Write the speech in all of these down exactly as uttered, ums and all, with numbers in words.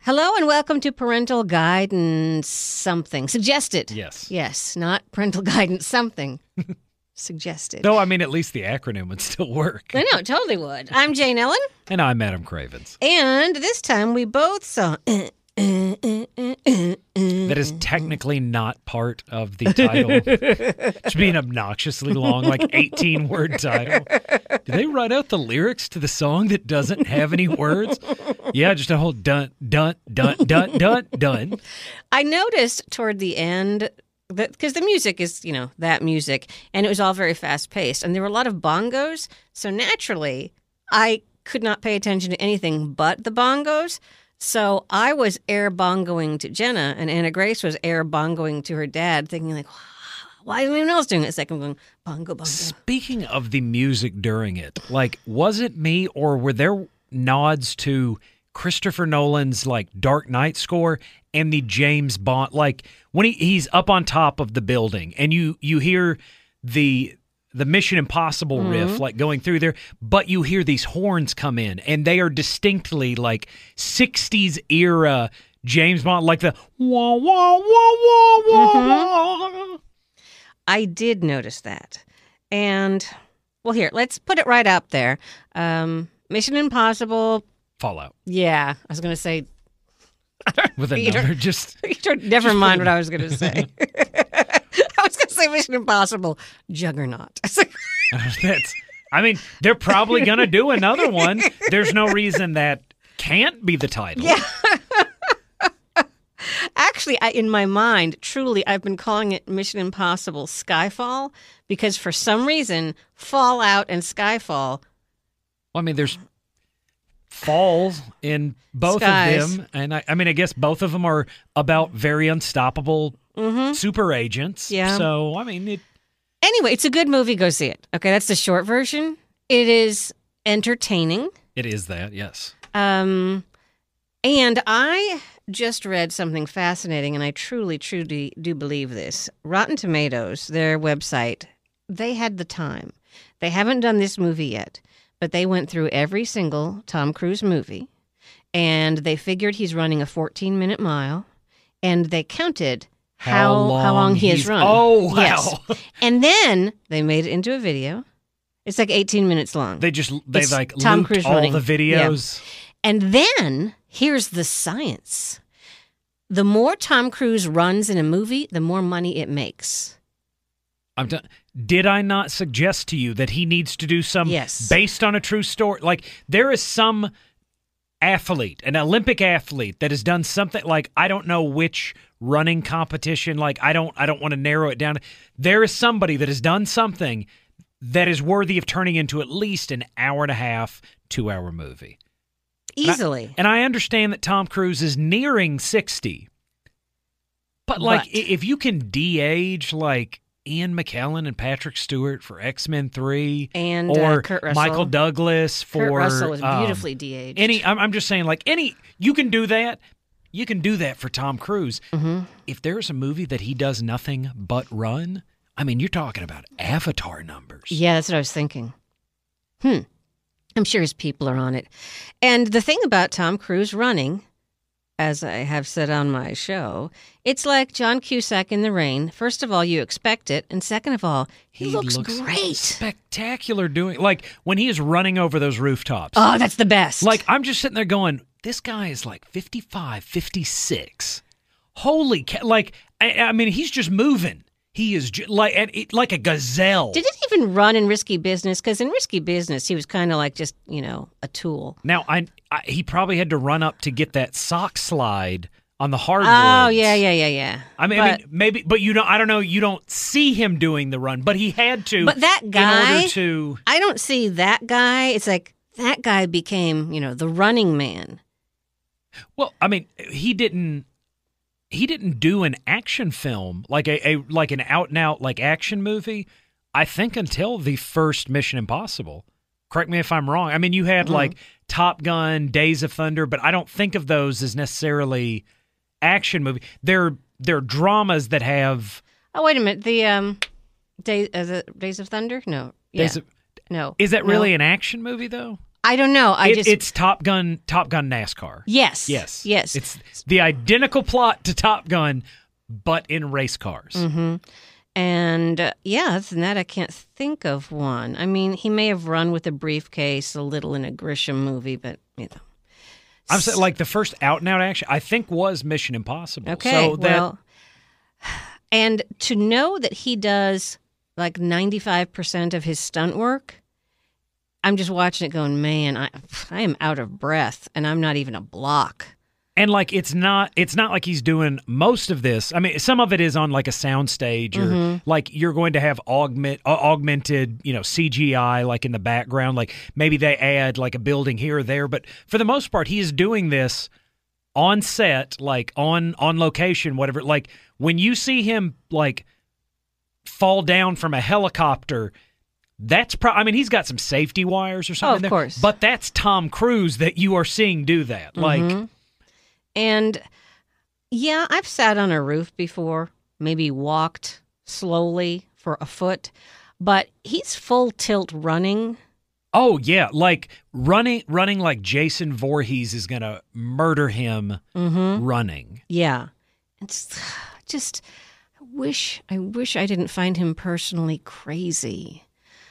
Hello and welcome to Parental Guidance Something. Suggested. Yes. Yes, not Parental Guidance Something. Suggested. Though, I mean, at least the acronym would still work. I know, totally would. I'm Jane Ellen. And I'm Adam Cravens. And this time we both saw... Uh, uh, uh, uh, uh, that is technically not part of the title. It's being obnoxiously long, like eighteen-word title. Did they write out the lyrics to the song that doesn't have any words? Yeah, just a whole dun, dun, dun, dun, dun, dun. I noticed toward the end... because the music is, you know, that music, and it was all very fast-paced, and there were a lot of bongos, so naturally, I could not pay attention to anything but the bongos, so I was air bongoing to Jenna, and Anna Grace was air bongoing to her dad, thinking like, why isn't anyone else doing it? It's like I'm going, bongo, bongo. Speaking of the music during it, like, was it me, or were there nods to Christopher Nolan's, like, Dark Knight score and the James Bond, like, when he, he's up on top of the building and you, you hear the the Mission Impossible mm-hmm. riff, like, going through there, but you hear these horns come in, and they are distinctly, like, sixties era James Bond, like the wah, wah, wah, wah, wah, mm-hmm. wah. I did notice that. And, well, here, let's put it right up there. Um, Mission Impossible... Fallout. Yeah, I was going to say... With a number, just... Never just mind what I was going to say. I was going to say Mission Impossible Juggernaut. That's, I mean, they're probably going to do another one. There's no reason that can't be the title. Yeah. Actually, I, in my mind, truly, I've been calling it Mission Impossible Skyfall because for some reason, Fallout and Skyfall... Well, I mean, there's... falls in both Skies. of them, and I, I mean, I guess both of them are about very unstoppable mm-hmm. super agents. Yeah. So, I mean, it... Anyway, it's a good movie. Go see it. Okay, that's the short version. It is entertaining. It is that, yes. Um, and I just read something fascinating, and I truly, truly do believe this. Rotten Tomatoes, their website, they had the time. They haven't done this movie yet. But they went through every single Tom Cruise movie, and they figured he's running a fourteen-minute mile, and they counted how how long, how long he has run. Oh, wow. Yes. And then they made it into a video. It's like eighteen minutes long. They just, they It's like Tom looped Cruise all running. the videos. Yeah. And then, here's the science. The more Tom Cruise runs in a movie, the more money it makes. I'm done. Did I not suggest to you that he needs to do some yes. based on a true story? Like, there is some athlete, an Olympic athlete that has done something like, I don't know which running competition, like I don't I don't want to narrow it down. There is somebody that has done something that is worthy of turning into at least an hour and a half, two hour movie. Easily. And I, and I understand that Tom Cruise is nearing sixty. But like But. if you can de-age like Ian McKellen and Patrick Stewart for X-Men three, and or uh, Kurt Russell. Michael Douglas for Kurt Russell was um, beautifully de-aged. Any, I'm, I'm just saying, like any, you can do that. You can do that for Tom Cruise. Mm-hmm. If there's a movie that he does nothing but run, I mean, you're talking about Avatar numbers. Yeah, that's what I was thinking. Hmm. I'm sure his people are on it. And the thing about Tom Cruise running, as I have said on my show, it's like John Cusack in the rain. First of all, you expect it. And second of all, he, He looks, looks great. spectacular doing, like when he is running over those rooftops. Oh, that's the best. Like, I'm just sitting there going, this guy is like fifty-five, fifty-six. Holy cow. Like, I, I mean, he's just moving. He is ju- like like a gazelle. Did it even run in Risky Business? Because in Risky Business, he was kind of like just, you know, a tool. Now, I, I he probably had to run up to get that sock slide on the hardwoods. Oh, yeah, yeah, yeah, yeah. I mean, but, I mean, maybe, but you don't. I don't know. You don't see him doing the run, but he had to. But that guy, in order to, I don't see that guy. It's like that guy became, you know, the running man. Well, I mean, he didn't. He didn't do an action film like a, a like an out and out like action movie. I think until the first Mission Impossible. Correct me if I'm wrong. I mean, you had mm-hmm. like Top Gun, Days of Thunder, but I don't think of those as necessarily action movie. They're they're dramas that have. Oh wait a minute, the um, Day, uh, the Days of Thunder? No, yeah. Days of, no. Is that really no. an action movie though? I don't know. I It, just it's Top Gun, Top Gun NASCAR. yes, Yes. yes. It's the identical plot to Top Gun, but in race cars. Mm-hmm. And uh, yeah, other than that, I can't think of one. I mean, he may have run with a briefcase a little in a Grisham movie, but you know. I'm saying, like, the first out and out action, I think, was Mission Impossible. Okay, So that, well, and to know that he does like ninety-five percent of his stunt work, I'm just watching it going, man, I I am out of breath, and I'm not even a block. and like it's not it's not like he's doing most of this. I mean, some of it is on like a sound stage, or Mm-hmm. like you're going to have augment uh, augmented, you know, C G I like in the background. Like maybe they add like a building here or there, but for the most part, he is doing this on set, like on on location, whatever. Like when you see him like fall down from a helicopter, that's pro- I mean, he's got some safety wires or something Oh, of there, course. but that's Tom Cruise that you are seeing do that. Like Mm-hmm. And yeah, I've sat on a roof before, maybe walked slowly for a foot, but he's full tilt running. oh yeah, like running running like Jason Voorhees is going to murder him Mm-hmm. running. Yeah. It's just, I wish, I wish I didn't find him personally crazy.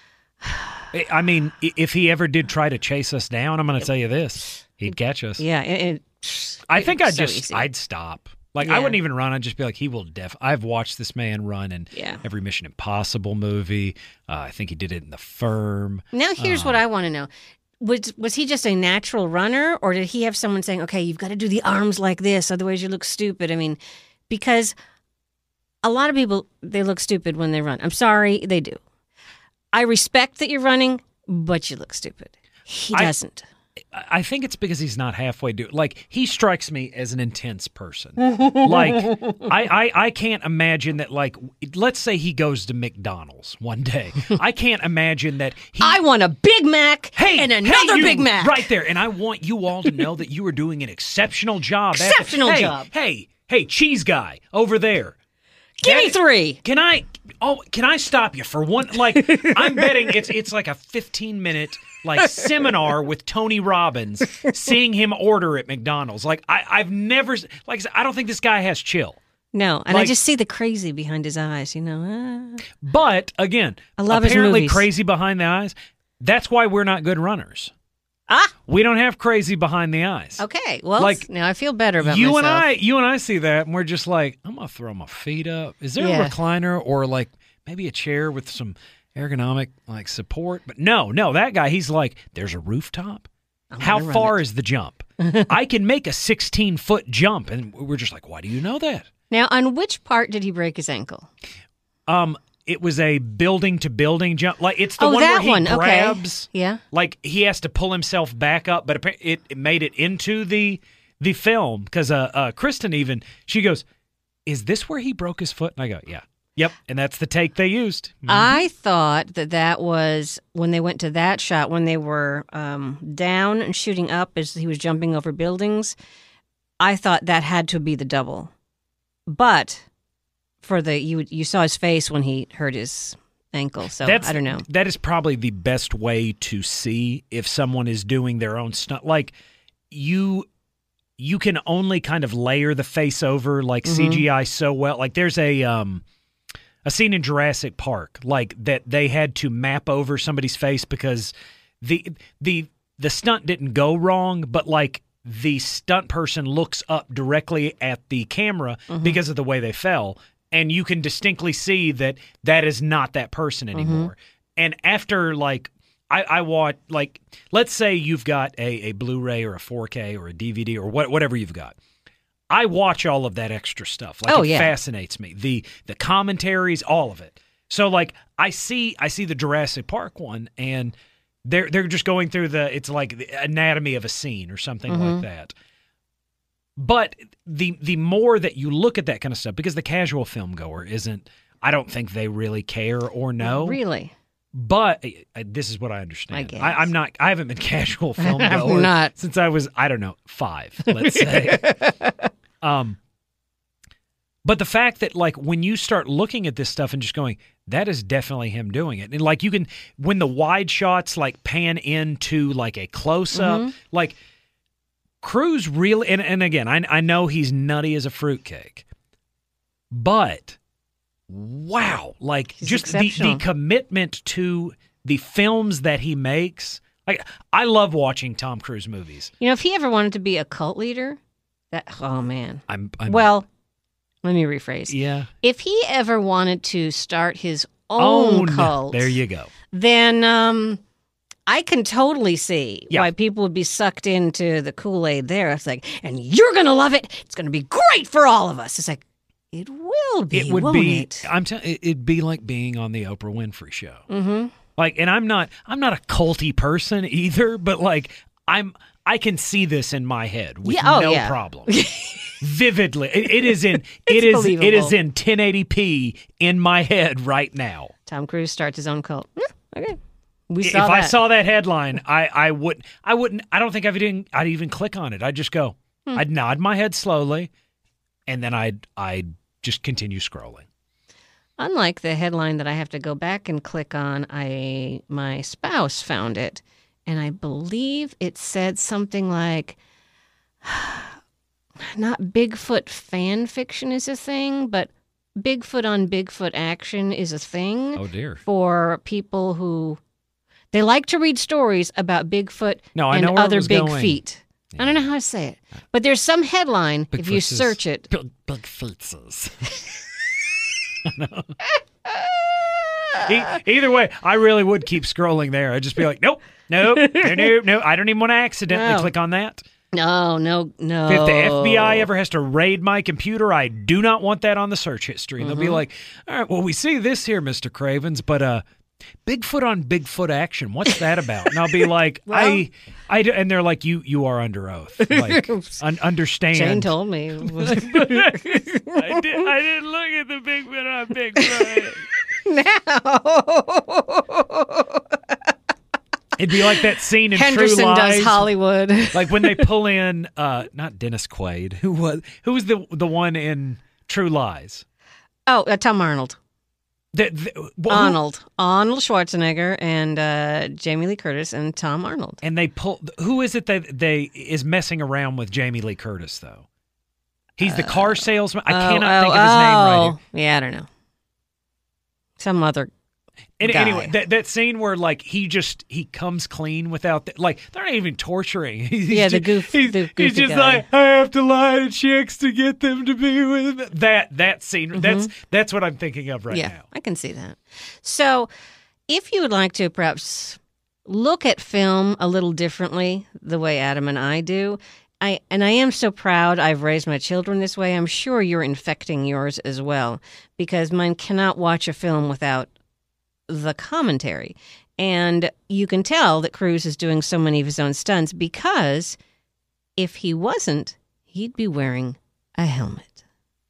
I I mean, i- if he ever did try to chase us down, I'm going to tell you this. He'd catch us. Yeah. It, it, I think it's I'd so just easy. I'd stop. Like I Yeah. wouldn't even run. I'd just be like, he will def. I've watched this man run in Yeah. every Mission Impossible movie. Uh, I think he did it in The Firm. Now, here's what I want to know. Was was he just a natural runner, or did he have someone saying, okay, you've got to do the arms like this, otherwise you look stupid? I mean, because a lot of people, they look stupid when they run. I'm sorry, they do. I respect that you're running, but you look stupid. He I- doesn't. I I think it's because he's not halfway do. Like he strikes me as an intense person. Like I, I I can't imagine that. Like let's say he goes to McDonald's one day. I can't imagine that he. I want a Big Mac Hey, and hey, another you, Big Mac. right there, and I want you all to know that you are doing an exceptional job. after- Exceptional hey, job. Hey, hey, cheese guy over there. Give me That- three. Can I? Oh, can I stop you for one? Like, I'm betting it's it's like a fifteen minute like seminar with Tony Robbins, seeing him order at McDonald's. Like, I I've never like I said, I don't think this guy has chill. No, and I Like- just see the crazy behind his eyes, you know. Ah. But again, I love his apparently movies. crazy behind the eyes. That's why we're not good runners. Ah, We don't have crazy behind the eyes. okay. Well, Like, now I feel better about you myself. and I, you and I see that, and we're just like, I'm gonna throw my feet up. Is there Yeah. a recliner or like maybe a chair with some ergonomic like support? But no, no, that guy, he's like, there's a rooftop. I'm How gonna run far it. is the jump? I can make a sixteen foot jump, and we're just like, why do you know that? Now, on which part did he break his ankle? Um, it was a building to building jump. Like it's the Oh, one that where he one. Okay. grabs. Yeah. Like he has to pull himself back up, but appa- it, it made it into the the film because uh, uh, Kristen even she goes, "Is this where he broke his foot?" And I go, "Yeah, yep." And that's the take they used. I thought that that was when they went to that shot when they were um, down and shooting up as he was jumping over buildings. I thought that had to be the double, but for the you you saw his face when he hurt his ankle, so That's, I don't know. That is probably the best way to see if someone is doing their own stunt. Like you, you can only kind of layer the face over like Mm-hmm. C G I so well. Like there's a um, a scene in Jurassic Park like that they had to map over somebody's face because the the the stunt didn't go wrong, but like the stunt person looks up directly at the camera Mm-hmm. because of the way they fell. And you can distinctly see that that is not that person anymore. And after, like, I, I watch, like, let's say you've got a, a Blu-ray or a four K or a D V D or what, whatever you've got. I watch all of that extra stuff. Like, Oh, it yeah. fascinates me. The the commentaries, all of it. So, like, I see I see the Jurassic Park one, and they're they're just going through the, it's like the anatomy of a scene or something like that. But the the more that you look at that kind of stuff, because the casual film goer isn't, I don't think they really care or know. Really, But uh, this is what I understand. I guess. I, I'm not. I haven't been casual film I'm goer not. since I was, I don't know, five. Let's say. um, But the fact that, like, when you start looking at this stuff and just going, that is definitely him doing it. And, like, you can, when the wide shots, like, pan into, like, a close-up, mm-hmm. like, Cruise really, and, and again, I, I know he's nutty as a fruitcake, but, wow, like, he's just the, the commitment to the films that he makes. Like, I love watching Tom Cruise movies. You know, if he ever wanted to be a cult leader, that, oh, man. I'm, I'm well... Let me rephrase. Yeah. If he ever wanted to start his own, own cult, there you go. Then um, I can totally see yeah. why people would be sucked into the Kool-Aid there. It's like, and you're gonna love it. It's gonna be great for all of us. It's like, it will be. It would won't be. It? I'm telling. It'd be like being on the Oprah Winfrey Show. Mm-hmm. Like, and I'm not. I'm not a culty person either. But like, I'm. I can see this in my head with yeah, oh, no yeah. problem. Vividly, it, it is in it is believable. it is in ten eighty p in my head right now. Tom Cruise starts his own cult. Mm, okay, we if saw that. I saw that headline, I I would I wouldn't I don't think I'd even I'd even click on it. I'd just go. Hmm. I'd nod my head slowly, and then I'd I'd just continue scrolling. Unlike the headline that I have to go back and click on, I my spouse found it, and I believe it said something like. Not Bigfoot fan fiction is a thing, but Bigfoot on Bigfoot action is a thing. Oh, dear. For people who, they like to read stories about Bigfoot no, I and know where other it was big going. feet. Yeah. I don't know how to say it. But there's some headline, Bigfoot if you search it. Big, big feetses. e- either way, I really would keep scrolling there. I'd just be like, nope, nope, no, no, no. I don't even want to accidentally no. click on that. No, no, no. If the F B I ever has to raid my computer, I do not want that on the search history. And mm-hmm. they'll be like, all right, well, we see this here, Mister Cravens, but uh, Bigfoot on Bigfoot action, what's that about? And I'll be like, well, I, I, and they're like, you you are under oath. Like, un- understand. Jane told me. I, did, I didn't look at the Bigfoot on Bigfoot. Now. It'd be like that scene in Henderson True Lies. Does Hollywood. Like when they pull in, uh, not Dennis Quaid. Who was who was the the one in True Lies? Oh, uh, Tom Arnold. The, the, well, Arnold. Who, Arnold Schwarzenegger and uh, Jamie Lee Curtis and Tom Arnold. And they pull. Who is it that they is messing around with Jamie Lee Curtis though? He's the car salesman. I oh, cannot oh, think of his name right oh. here. Yeah, I don't know. Some other. And guy. Anyway, that that scene where like he just he comes clean without the, like they're not even torturing. He's yeah, the just, goof. He's, the he's just guy. like I have to lie to chicks to get them to be with me. That that scene. Mm-hmm. That's that's what I'm thinking of right yeah, now. I can see that. So, if you would like to perhaps look at film a little differently, the way Adam and I do. I and I am so proud I've raised my children this way. I'm sure you're infecting yours as well, because mine cannot watch a film without the commentary. And you can tell that Cruise is doing so many of his own stunts because if he wasn't, he'd be wearing a helmet.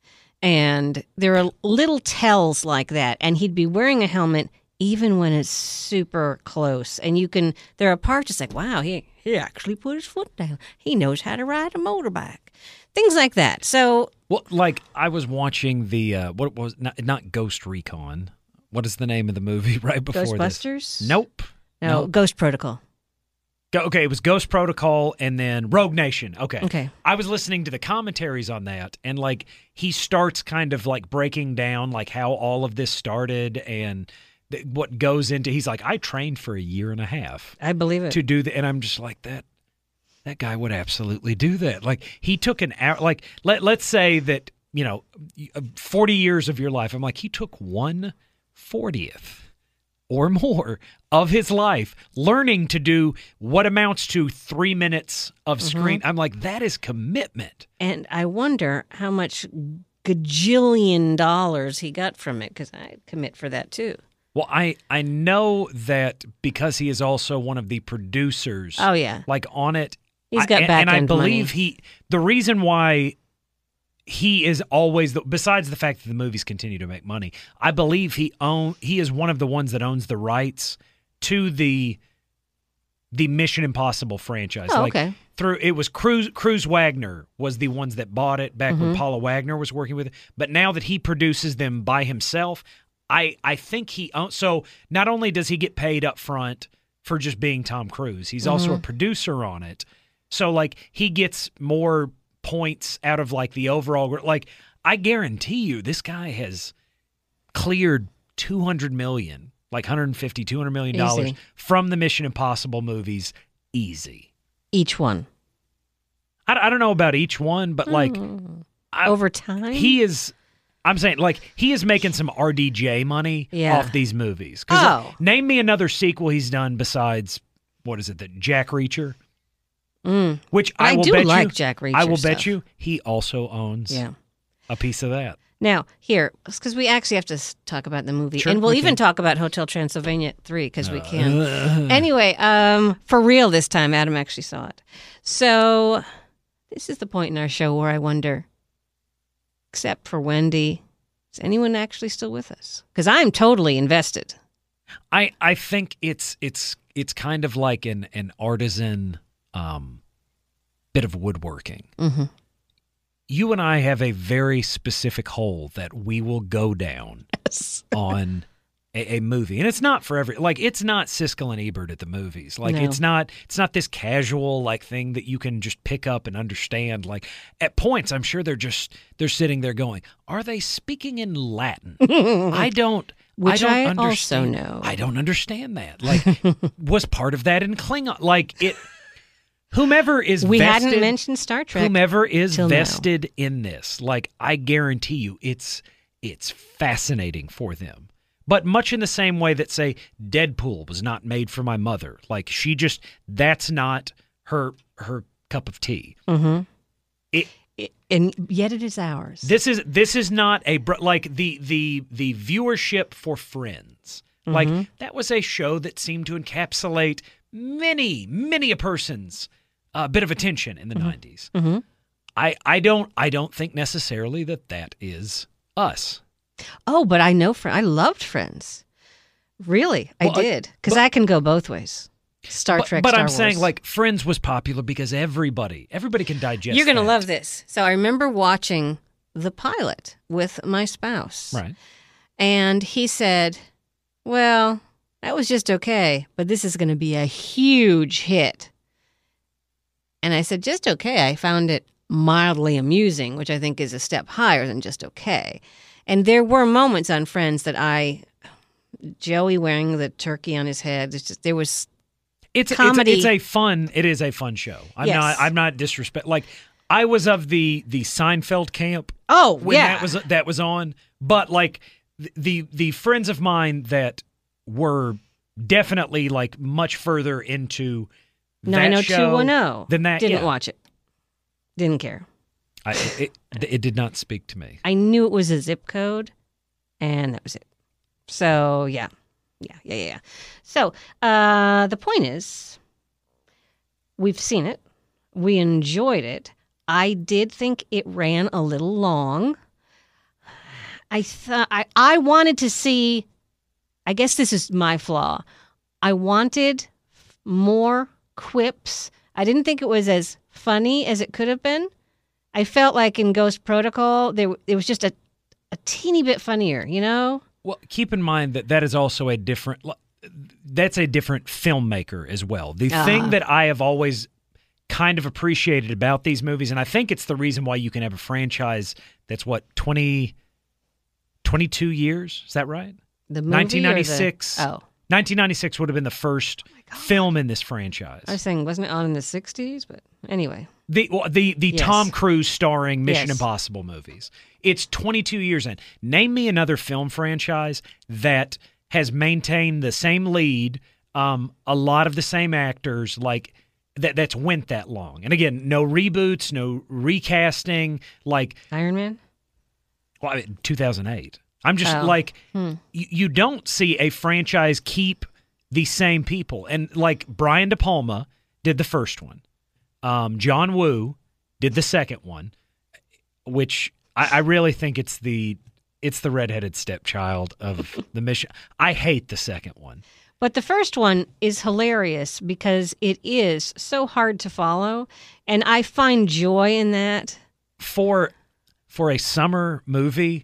And there are little tells like that. And he'd be wearing a helmet even when it's super close. And you can, there are parts it's like, wow, he, he actually put his foot down. He knows how to ride a motorbike. Things like that. So, well, like I was watching the, uh, what was, not, not Ghost Recon. What is the name of the movie right before Ghostbusters? this? Nope. No, nope. Ghost Protocol. Go, okay, it was Ghost Protocol and then Rogue Nation. Okay. Okay. I was listening to the commentaries on that, and like he starts kind of like breaking down like how all of this started and th- what goes into. He's like, I trained for a year and a half. I believe it. To do that, and I'm just like that. That guy would absolutely do that. Like he took an hour. Like let let's say that you know, forty years of your life. I'm like he took one fortieth or more of his life learning to do what amounts to three minutes of screen. Mm-hmm. I'm like, that is commitment. And I wonder how much gajillion dollars he got from it, because I'd commit for that too. Well, I, I know that because he is also one of the producers. Oh, yeah. Like on it. He's got I, back and, and I end believe money. he, the reason why he is always, the, besides the fact that the movies continue to make money, I believe he own he is one of the ones that owns the rights to the the Mission Impossible franchise. Oh, like okay. Through it was Cruise Cruise Wagner was the ones that bought it back Mm-hmm. when Paula Wagner was working with it. But now that he produces them by himself, I I think he owns. So not only does he get paid up front for just being Tom Cruise, he's also a producer on it. So like he gets more points out of like the overall. Like I guarantee you, this guy has cleared two hundred million, like one hundred fifty, two hundred million dollars Easy. from the Mission Impossible movies. Easy. Each one. I, I don't know about each one, but like I- Over time? he is. I'm saying like he is making some R D J money Yeah. off these movies. 'Cause, uh, Oh. name me another sequel he's done besides what is it? The Jack Reacher. Mm. Which I I will do bet like you. Jack Reacher I will stuff. bet you he also owns Yeah. a piece of that. Now, here, because we actually have to s- talk about the movie. Sure, and we'll we even can. talk about Hotel Transylvania three, because we Uh, can. Anyway, um, for real this time, Adam actually saw it. So this is the point in our show where I wonder, except for Wendy, is anyone actually still with us? Because I'm totally invested. I, I think it's it's it's kind of like an an artisan um, bit of woodworking. Mm-hmm. You and I have a very specific hole that we will go down Yes. on a, a movie, and it's not for every like it's not Siskel and Ebert at the movies. Like No. it's not it's not this casual like thing that you can just pick up and understand. Like at points, I'm sure they're just they're sitting there going, "Are they speaking in Latin?" I don't. Which I, I don't also understand. know. I don't understand that. Like, was part of that in Klingon? Like it. Whomever is We vested, hadn't mentioned Star Trek. whomever is till now. vested in this, like I guarantee you, it's it's fascinating for them. But much in the same way that say Deadpool was not made for my mother, like she just that's not her her cup of tea. Mm-hmm. It It, and yet it is ours. this is this is not a br- like the the the viewership for Friends. Like Mm-hmm. that was a show that seemed to encapsulate many many a person's uh, bit of attention in the nineties. Mhm. I I don't I don't think necessarily that that is us. Oh, but I know Fr- I loved Friends. Really, I Well, I- did, because but- I can go both ways. Star But, Trek, but Star I'm Wars. saying like Friends was popular because everybody everybody can digest. You're going to that. love this. So I remember watching the pilot with my spouse, Right. and he said, "Well, that was just okay, but this is going to be a huge hit." And I said, "Just okay." I found it mildly amusing, which I think is a step higher than just okay. And there were moments on Friends that I, Joey wearing the turkey on his head, it's just, there was, It's Comedy. It's, it's a fun. It is a fun show. I'm Yes. not. I'm not disrespect. Like I was of the the Seinfeld camp oh, when yeah. that was that was on. But like the, the the friends of mine that were definitely like much further into that nine oh two show one oh. than that. Didn't yeah. watch it. Didn't care. I, it, it did not speak to me. I knew it was a zip code, and that was it. So, yeah. Yeah, yeah, yeah. yeah. So, uh, the point is, we've seen it. We enjoyed it. I did think it ran a little long. I thought I, I wanted to see, I guess this is my flaw. I wanted more quips. I didn't think it was as funny as it could have been. I felt like in Ghost Protocol, there it was just a, a teeny bit funnier, you know? Well, keep in mind that that is also a different. That's a different filmmaker as well. The Uh-huh. thing that I have always kind of appreciated about these movies, and I think it's the reason why you can have a franchise that's what twenty, twenty-two years. Is that right? The movie nineteen or the- ninety-six. Oh, nineteen ninety-six would have been the first film in this franchise. I was saying, wasn't it on in the sixties? But anyway. The well, the the Yes. Tom Cruise starring Mission Yes. Impossible movies. It's twenty-two years in. Name me another film franchise that has maintained the same lead, um, a lot of the same actors, like that. That's went that long. And again, no reboots, no recasting. Like Iron Man? well, I mean, two thousand eight. I'm just Oh. like Hmm. you, you don't see a franchise keep the same people. And like Brian De Palma did the first one. Um, John Woo did the second one, which I, I really think it's the it's the redheaded stepchild of the mission. I hate the second one. But the first one is hilarious because it is so hard to follow, and I find joy in that. For for a summer movie,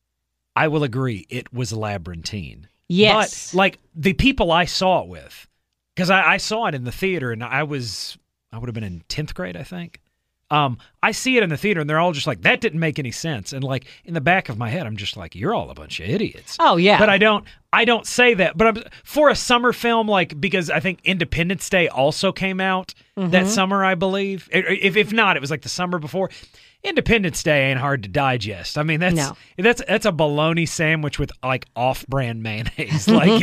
I will agree it was labyrinthine. Yes. But like the people I saw it with, because I, I saw it in the theater and I was I would have been in tenth grade, I think. Um, I see it in the theater, and they're all just like, that didn't make any sense. And like in the back of my head, I'm just like, you're all a bunch of idiots. Oh yeah. But I don't, I don't say that. But I'm, for a summer film, like because I think Independence Day also came out Mm-hmm. that summer, I believe. If if not, it was like the summer before. Independence Day ain't hard to digest. I mean, that's No. that's that's a bologna sandwich with like off-brand mayonnaise. Like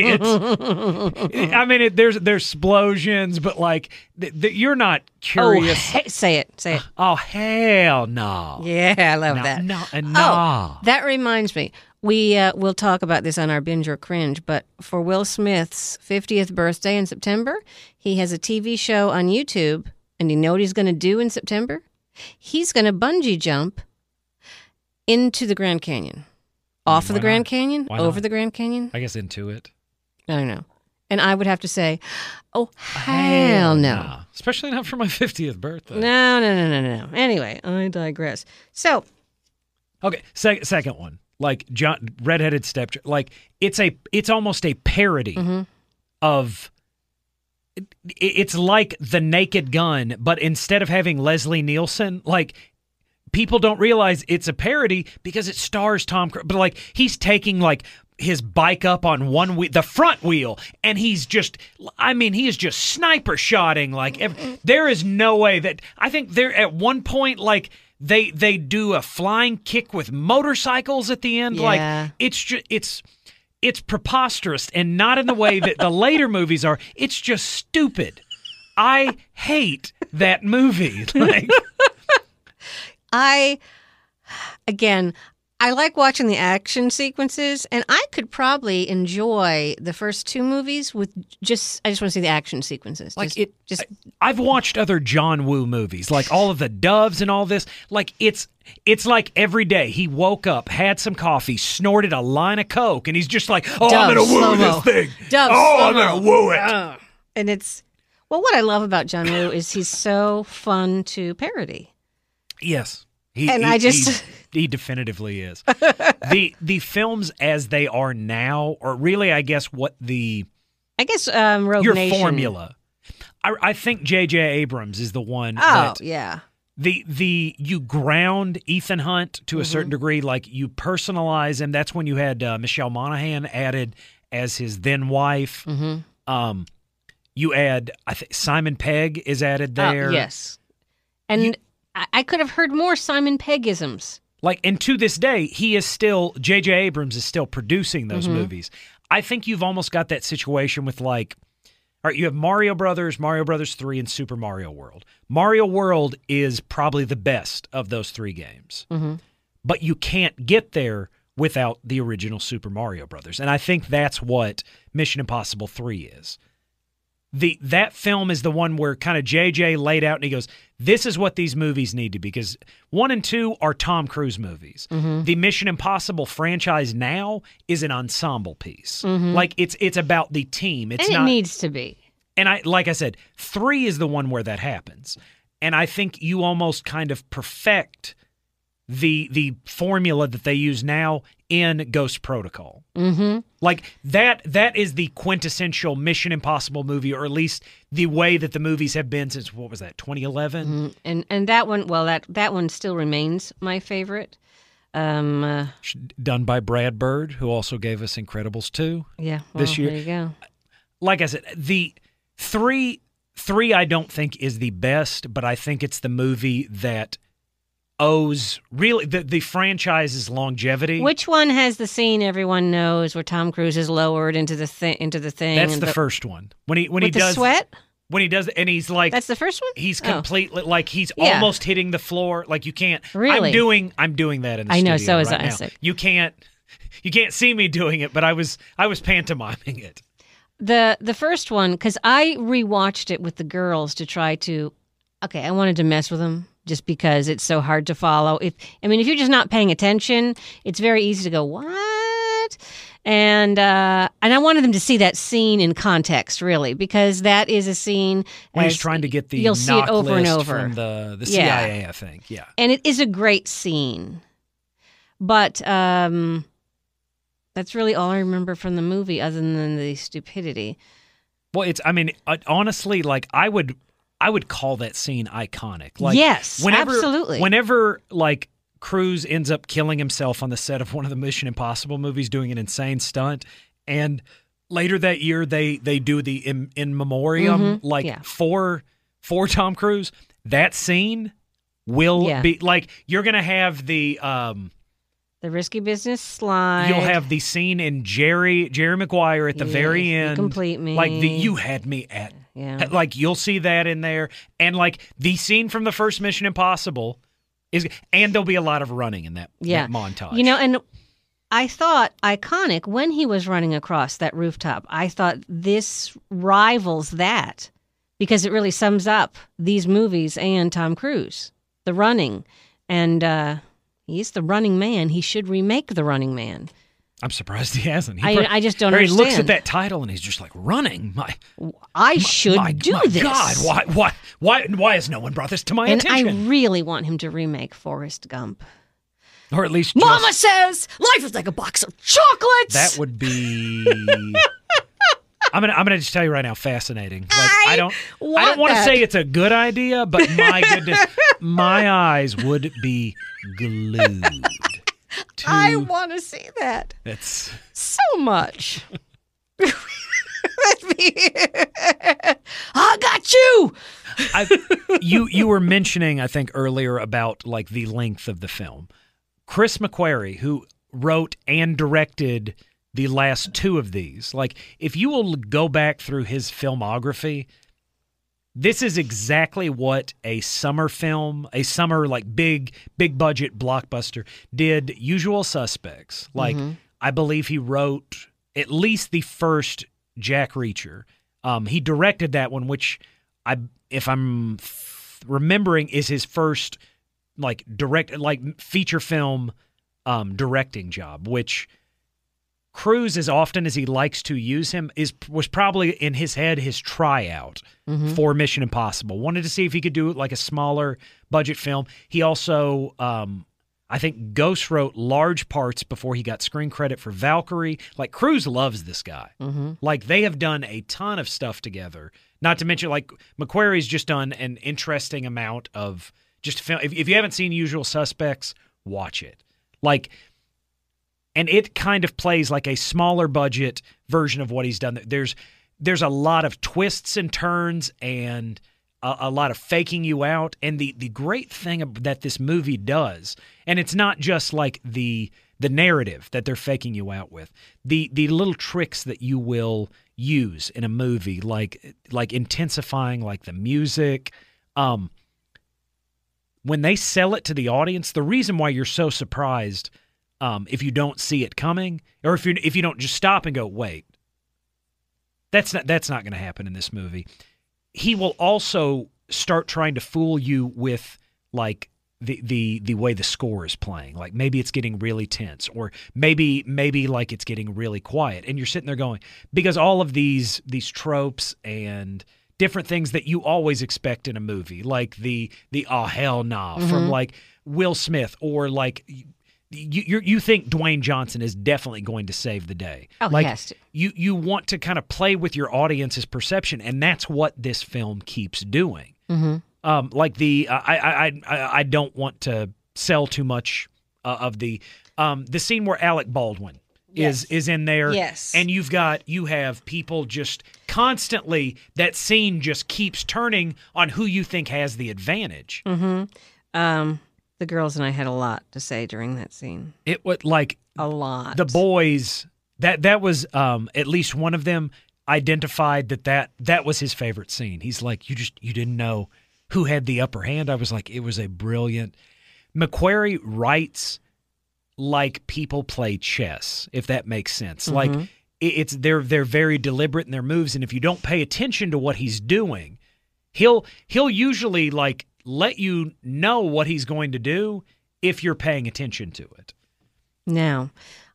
it's, I mean, it, there's there's explosions, but like th- th- you're not Oh, curious. he- say it, say it. Oh, hell no. Yeah, I love No, that. no, uh, no. Oh, that reminds me. We uh, will talk about this on our Binge or Cringe, but for Will Smith's fiftieth birthday in September, he has a T V show on YouTube, and you know what he's going to do in September? He's going to bungee jump into the Grand Canyon. Off of Why the Grand not? Canyon? Why Over not? the Grand Canyon? I guess into it. I don't know. And I would have to say, oh, hell no. Nah. Especially not for my fiftieth birthday. No, no, no, no, no. Anyway, I digress. So, Okay, sec- second one. Like John, redheaded stepchild. Like it's a, it's almost a parody Mm-hmm. of. It, it's like The Naked Gun, but instead of having Leslie Nielsen, like people don't realize it's a parody because it stars Tom Cruise. But like he's taking like his bike up on one wheel, the front wheel, and he's just, I mean, he is just sniper shotting. Like ev- there is no way that I think there at one point like. They they do a flying kick with motorcycles at the end. Yeah. Like it's just it's it's preposterous and not in the way that the later movies are. It's just stupid. I hate that movie. Like I, again, I like watching the action sequences, and I could probably enjoy the first two movies with just, I just want to see the action sequences. like just, it just I've watched other John Woo movies, like all of the doves and all this. Like it's it's like every day he woke up, had some coffee, snorted a line of coke, and he's just like, "Oh, I'm Doves, gonna woo slow-mo. this thing. Doves, oh, I'm slow-mo. gonna woo it." Ugh. And it's, well, what I love about John Woo is he's so fun to parody. Yes. He, And he- I just- he, he definitively is. the the films as they are now, or really, I guess, what the I guess um, Rogue your Nation. formula. I, I think J J. Abrams is the one Oh, that yeah. the the you ground Ethan Hunt to a certain degree, like you personalize him. That's when you had uh, Michelle Monaghan added as his then wife. Mm-hmm. Um, you add I think Simon Pegg is added there. Oh, yes. And You- I, I could have heard more Simon Peggisms. Like, and to this day, he is still, J J. Abrams is still producing those Mm-hmm. movies. I think you've almost got that situation with, like, all right, you have Mario Brothers, Mario Brothers three, and Super Mario World. Mario World is probably the best of those three games. Mm-hmm. But you can't get there without the original Super Mario Brothers. And I think that's what Mission Impossible three is. The that film is the one where kind of J J laid out and he goes, this is what these movies need to be, because one and two are Tom Cruise movies. Mm-hmm. The Mission Impossible franchise now is an ensemble piece. Mhm. Like it's it's about the team. It's and not it needs to be. and I like I said, three is the one where that happens. And I think you almost kind of perfect the the formula that they use now in Ghost Protocol. Mm-hmm. Like that that is the quintessential Mission Impossible movie, or at least the way that the movies have been since, what was that, twenty eleven? Mm-hmm. And and that one, well, that that one still remains my favorite. Um, uh, Done by Brad Bird, who also gave us Incredibles two. yeah, well, This year- There you go. Like I said, the three three I don't think is the best, but I think it's the movie that owes really the, the franchise's longevity. Which one has the scene everyone knows where Tom Cruise is lowered into the thi- into the thing? That's and the first one. When he when with he the does sweat. when he does and he's like That's the first one. he's Oh. completely like he's Yeah. almost hitting the floor. Like you can't. Really? I'm doing. I'm doing that in the I know, studio so is right now. Isaac. You can't. You can't see me doing it, but I was. I was pantomiming it. The the first one, because I rewatched it with the girls to try to, okay, I wanted to mess with them just because it's so hard to follow. If I mean, if you're just not paying attention, it's very easy to go, what? And uh, and I wanted them to see that scene in context, really, because that is a scene. When as- he's trying to get the you'll see knock it over and list over. from the, the Yeah. C I A, I think. Yeah. And it is a great scene. But um, that's really all I remember from the movie, other than the stupidity. Well, it's, I mean, uh, honestly, like, I would, I would call that scene iconic. Like, Yes, whenever, absolutely. Whenever, like, Cruise ends up killing himself on the set of one of the Mission Impossible movies, doing an insane stunt, and later that year they they do the in, in memoriam, Mhm, like, yeah. for for Tom Cruise. That scene will Yeah. be like, you're gonna have the um. The Risky Business slide. You'll have the scene in Jerry Jerry Maguire at the Yes, very You end. Complete Me. Like the you had me at. Yeah. Like you'll see that in there, and like the scene from the first Mission Impossible is, and there'll be a lot of running in that, Yeah. that montage. You know, and I thought iconic when he was running across that rooftop. I thought this rivals that because it really sums up these movies and Tom Cruise, the running, and uh, he's the running man. He should remake the Running Man. I'm surprised he hasn't. He I, pro- I just don't or he understand. looks at that title and he's just like, running. My, I should my, do my this. God, why, why, why, why has no one brought this to my And attention? I really want him to remake Forrest Gump. or at least, Mama just, says life is like a box of chocolates. that would be. I'm gonna, I'm gonna just tell you right now, fascinating. Like I I don't, I want don't want to that. say it's a good idea, but my goodness, my eyes would be glued. To, I want to see that That's so much. That'd be- I got you. I, you. You were mentioning, I think, earlier about like the length of the film. Chris McQuarrie, who wrote and directed the last two of these, like if you will go back through his filmography, this is exactly what a summer film, a summer like big, big budget blockbuster did. Usual Suspects. Like Mm-hmm. I believe he wrote at least the first Jack Reacher. Um, he directed that one, which I, if I'm f- remembering, is his first like direct, like feature film um, directing job. Which Cruise, as often as he likes to use him, is was probably in his head his tryout Mm-hmm. for Mission Impossible. Wanted to see if he could do like a smaller budget film. He also, um, I think, Ghost wrote large parts before he got screen credit for Valkyrie. Like Cruise loves this guy. Mm-hmm. Like they have done a ton of stuff together. Not to mention, like McQuarrie's just done an interesting amount of just film. If, if you haven't seen Usual Suspects, watch it. Like. And it kind of plays like a smaller budget version of what he's done. There's there's a lot of twists and turns and a, a lot of faking you out. And the, the great thing that this movie does, and it's not just like the the narrative that they're faking you out with, the the little tricks that you will use in a movie, like like intensifying like the music. Um, when they sell it to the audience, the reason why you're so surprised Um, if you don't see it coming, or if you if you don't just stop and go, wait, that's not that's not going to happen in this movie. He will also start trying to fool you with like the the the way the score is playing. Like maybe it's getting really tense, or maybe maybe like it's getting really quiet, and you're sitting there going, because all of these these tropes and different things that you always expect in a movie, like the the oh hell nah Mm-hmm. from like Will Smith, or like. You you you think Dwayne Johnson is definitely going to save the day? Oh, he like has to. you you want to kind of play with your audience's perception, and that's what this film keeps doing. Mm-hmm. Um, like the uh, I, I I I don't want to sell too much uh, of the um the scene where Alec Baldwin Yes. is is in there. Yes. And you've got you have people just constantly, that scene just keeps turning on who you think has the advantage. Mm-hmm. Um, the girls and I had a lot to say during that scene. It would like A lot. the boys, that that was um at least one of them identified that, that that was his favorite scene. He's like, you just you didn't know who had the upper hand. I was like, it was a brilliant. McQuarrie writes like people play chess, if that makes sense. Mm-hmm. Like it, it's they're they're very deliberate in their moves, and if you don't pay attention to what he's doing, he'll he'll usually like let you know what he's going to do if you're paying attention to it. Now,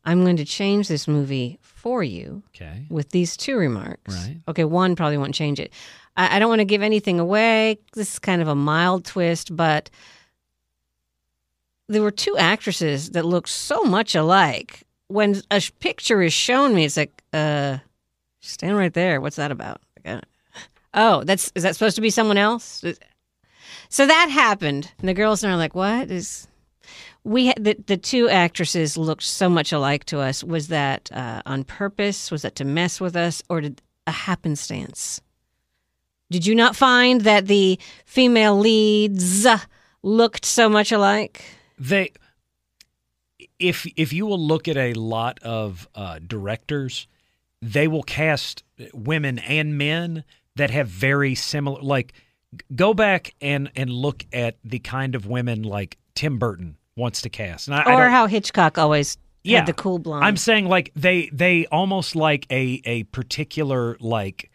I'm going to change this movie for you Okay. with these two remarks. Right. Okay, one probably won't change it. I, I don't want to give anything away. This is kind of a mild twist, but there were two actresses that looked so much alike. When a sh- picture is shown me, it's like, uh, stand right there. What's that about? Like, uh, oh, that's is that supposed to be someone else? So that happened, and the girls are like, "What is?" We had, the the two actresses looked so much alike to us. Was that uh, on purpose? Was that to mess with us, or did a happenstance? Did you not find that the female leads looked so much alike? They, if if you will look at a lot of uh, directors, they will cast women and men that have very similar. Like, go back and and look at the kind of women like Tim Burton wants to cast, and I, I Or don't- how Hitchcock always Yeah. had the cool blonde. I'm saying like they they almost like a a particular like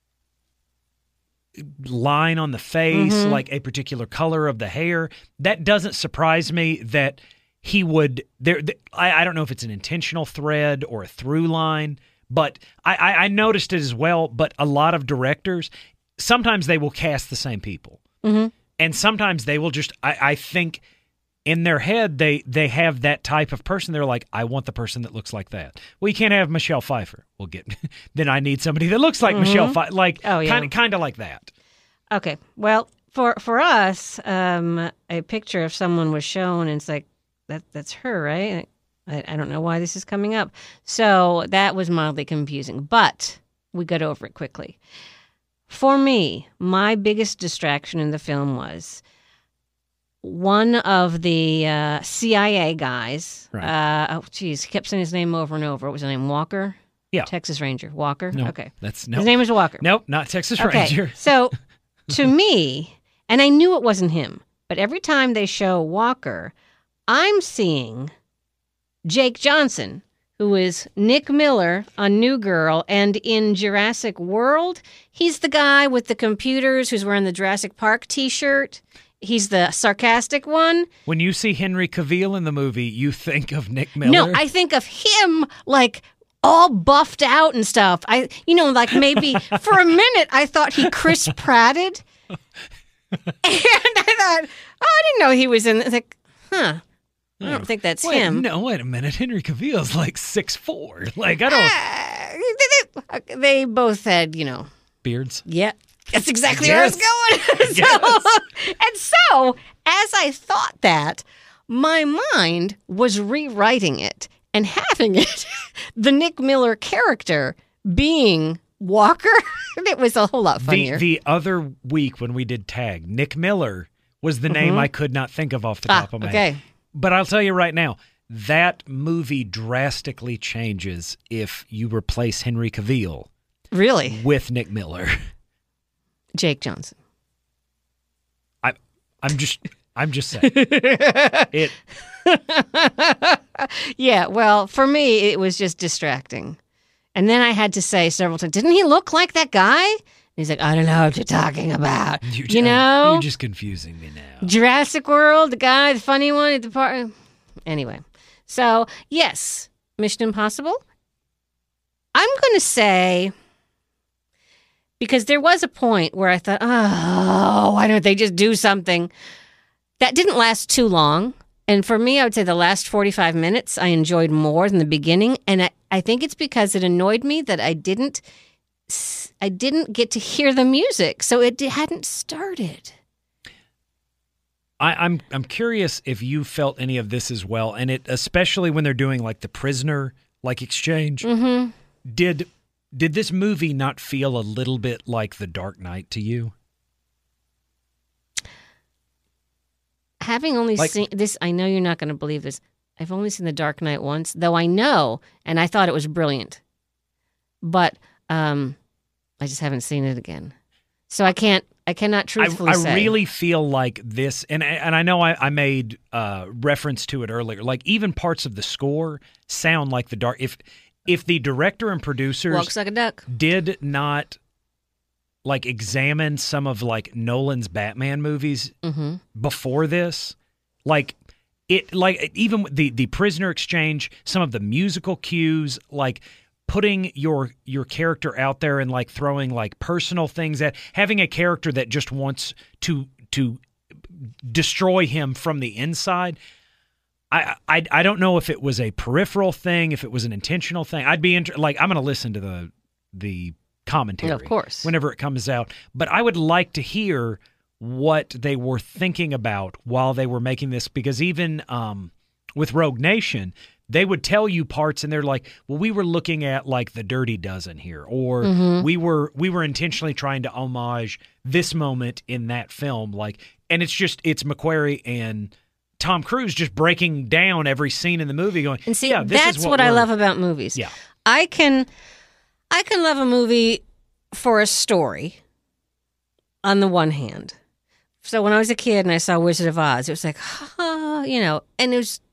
line on the face, Mm-hmm. like a particular color of the hair. That doesn't surprise me that he would there. th- I, I don't know if it's an intentional thread or a through line, but I, I, I noticed it as well. But a lot of directors, sometimes they will cast the same people, Mhm. and sometimes they will just. I, I think. In their head, they they have that type of person. They're like, I want the person that looks like that. Well, you can't have Michelle Pfeiffer. We'll get. Then I need somebody that looks like Michelle Pfeiffer. Like, Oh, yeah. kind of kind of like that. Okay. Well, for for us, um, a picture of someone was shown, and it's like that that's her, right? I, I don't know why this is coming up. So that was mildly confusing, but we got over it quickly. For me, my biggest distraction in the film was one of the uh, C I A guys. Right. Uh, oh, geez, he kept saying his name over and over. What was his name? Walker? Yeah. Texas Ranger. Walker? No, Okay. that's no. His name was Walker. Nope, not Texas Okay, Ranger. so to me, and I knew it wasn't him, but every time they show Walker, I'm seeing Jake Johnson, who is Nick Miller on New Girl, and in Jurassic World, he's the guy with the computers who's wearing the Jurassic Park T-shirt. He's the sarcastic one. When you see Henry Cavill in the movie, you think of Nick Miller. No, I think of him like all buffed out and stuff. I, you know, like maybe for a minute I thought he Chris Pratted, and I thought, oh, I didn't know he was in. It's like, huh? I don't think that's Wait, him. No, wait a minute. Henry Cavill's like six four. Like I don't Uh, they, they both had, you know, beards. yeah. That's exactly Yes. where I was going. so, Yes. And so, as I thought that, my mind was rewriting it and having it, the Nick Miller character being Walker. It was a whole lot The funnier. the other week when we did tag, Nick Miller was the name I could not think of off the Ah, top of my okay. head. But I'll tell you right now, that movie drastically changes if you replace Henry Cavill Really? with Nick Miller. Jake Johnson. I I'm just I'm just saying. it Yeah, well, for me, it was just distracting. And then I had to say several times, didn't he look like that guy? And he's like, I don't know what you're talking about. you, you know? you're just confusing me now. Jurassic World, the guy, the funny one at the park. Anyway, so yes, Mission Impossible. I'm going to say, because there was a point where I thought, oh, why don't they just do something? That didn't last too long. And for me, I would say the last forty-five minutes I enjoyed more than the beginning. And I, I think it's because it annoyed me that I didn't I didn't get to hear the music. So it hadn't started. I, I'm I'm curious if you felt any of this as well, and it especially when they're doing like the prisoner like exchange. Mm-hmm. Did did this movie not feel a little bit like The Dark Knight to you? Having only Like- seen this, I know you're not going to believe this. I've only seen The Dark Knight once, though I know, and I thought it was brilliant. But um, I just haven't seen it again, so I can't. I cannot I, truthfully I say. really feel like this, and and I know I, I made uh, reference to it earlier. Like even parts of the score sound like the dark. If if the director and producers walks like a duck. did not like examine some of like Nolan's Batman movies Mm-hmm. before this, like it like even the the prisoner exchange, some of the musical cues, like putting your your character out there and like throwing like personal things at having a character that just wants to to destroy him from the inside. I, I I don't know if it was a peripheral thing, if it was an intentional thing. I'd be inter- like I'm going to listen to the the commentary, of course, whenever it comes out. But I would like to hear what they were thinking about while they were making this, because even um, with Rogue Nation, they would tell you parts, and they're like, "Well, we were looking at like the Dirty Dozen here, or mm-hmm. we were we were intentionally trying to homage this moment in that film." Like, and it's just it's McQuarrie and Tom Cruise just breaking down every scene in the movie, going, and see, yeah, this that's is what, what I we're... love about movies. Yeah, I can, I can love a movie for a story. On the one hand, so when I was a kid and I saw Wizard of Oz, it was like, ah, you know, and it was.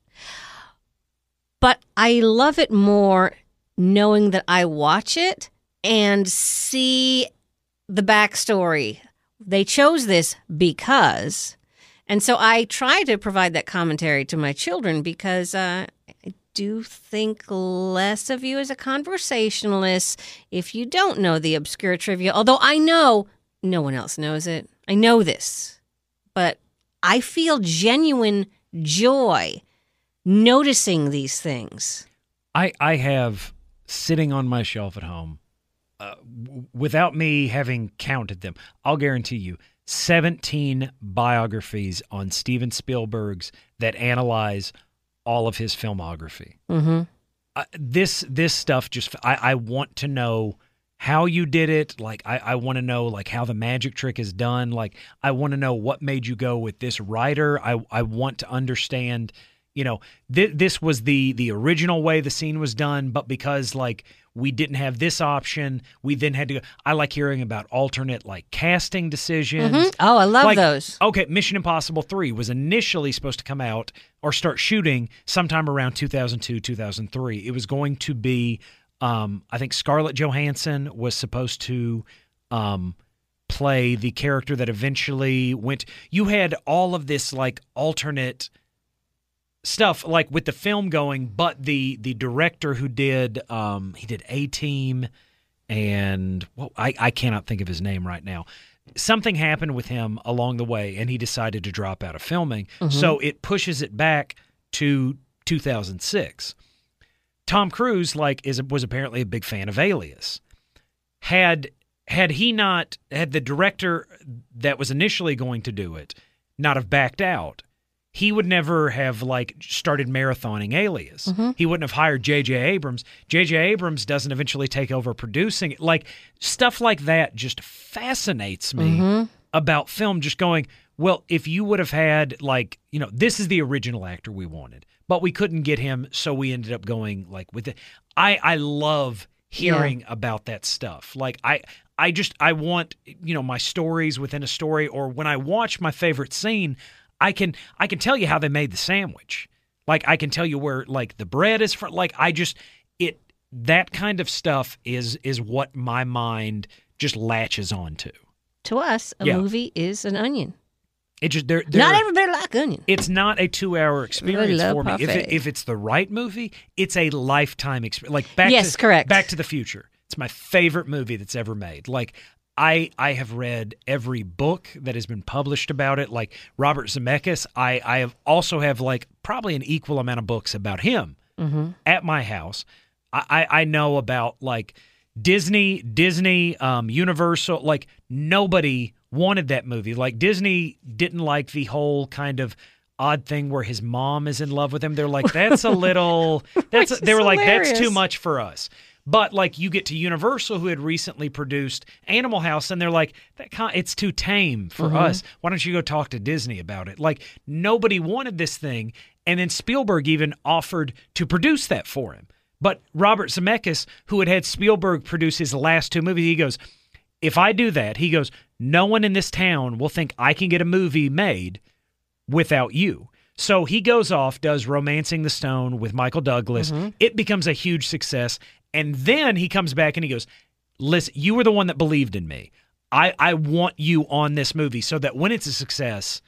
But I love it more knowing that I watch it and see the backstory. They chose this because. And so I try to provide that commentary to my children because uh, I do think less of you as a conversationalist if you don't know the obscure trivia. Although I know no one else knows it. I know this. But I feel genuine joy noticing these things. I, I have sitting on my shelf at home, uh, w- without me having counted them, I'll guarantee you, seventeen biographies on Steven Spielberg's that analyze all of his filmography. Mm-hmm. Uh, this this stuff just I, I want to know how you did it. Like I, I want to know like how the magic trick is done. Like I want to know what made you go with this writer. I I want to understand. You know, th- this was the the original way the scene was done, but because like we didn't have this option, we then had to go. I like hearing about alternate like casting decisions. Mm-hmm. Oh, I love like, those. Okay, Mission Impossible three was initially supposed to come out or start shooting sometime around two thousand two, two thousand three. It was going to be, um, I think Scarlett Johansson was supposed to um, play the character that eventually went. You had all of this like alternate stuff like with the film going, but the the director who did um he did A-Team and well I, I cannot think of his name right now. Something happened with him along the way and he decided to drop out of filming. Mm-hmm. So it pushes it back to two thousand six. Tom Cruise like is was apparently a big fan of Alias. Had had he not had the director that was initially going to do it not have backed out, he would never have like started marathoning Alias. Mm-hmm. He wouldn't have hired J J Abrams. J J Abrams doesn't eventually take over producing it. Like stuff like that just fascinates me mm-hmm. about film. Just going, well, if you would have had like, you know, this is the original actor we wanted, but we couldn't get him, so we ended up going like with it. I I love hearing yeah. about that stuff. Like I I just I want, you know, my stories within a story, or when I watch my favorite scene, I can I can tell you how they made the sandwich. Like I can tell you where like the bread is from. Like I just it that kind of stuff is is what my mind just latches onto. To us, a yeah. movie is an onion. It just they're, they're, not everybody like onion. It's not a two-hour experience for me. If, it, if it's the right movie, it's a lifetime experience. Like back yes, to, correct. Back to the Future. It's my favorite movie that's ever made. Like. I, I have read every book that has been published about it. Like Robert Zemeckis, I, I have also have like probably an equal amount of books about him mm-hmm. at my house. I, I, I know about like Disney, Disney, um, Universal. Like nobody wanted that movie. Like Disney didn't like the whole kind of odd thing where his mom is in love with him. They're like, that's a little. That's a, they were hilarious. Like, that's too much for us. But like you get to Universal, who had recently produced Animal House, and they're like, that con- it's too tame for mm-hmm. us. Why don't you go talk to Disney about it? Like nobody wanted this thing, and then Spielberg even offered to produce that for him. But Robert Zemeckis, who had had Spielberg produce his last two movies, he goes, if I do that, he goes, no one in this town will think I can get a movie made without you. So he goes off, does Romancing the Stone with Michael Douglas. Mm-hmm. It becomes a huge success. And then he comes back and he goes, listen, you were the one that believed in me. I, I want you on this movie so that when it's a success,